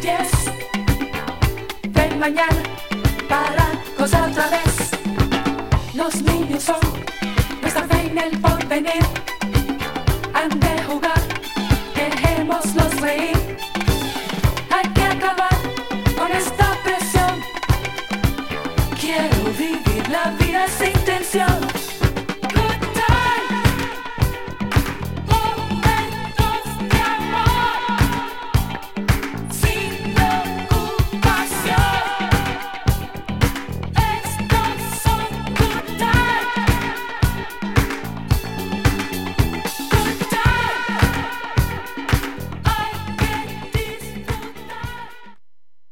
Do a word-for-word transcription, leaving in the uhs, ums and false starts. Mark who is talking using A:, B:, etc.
A: diez del mañana para gozar otra vez. Los niños son nuestra fe en el porvenir. Han de jugar, dejémoslos reír. Hay que acabar con esta presión. Quiero vivir la vida sin ti.